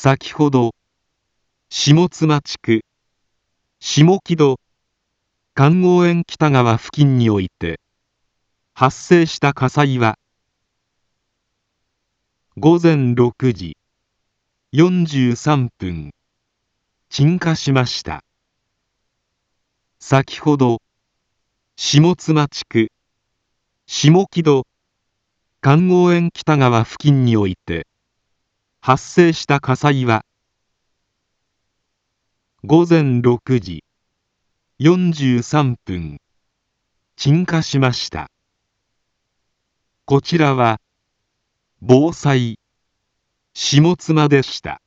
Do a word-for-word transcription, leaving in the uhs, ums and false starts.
先ほど下妻地区下木戸観郷園北川付近において発生した火災はごぜんろくじよんじゅうさんぷん鎮火しました。先ほど下妻地区下木戸観郷園北川付近において発生した火災はごぜんろくじよんじゅうさんぷん鎮火しました。こちらは防災下妻でした。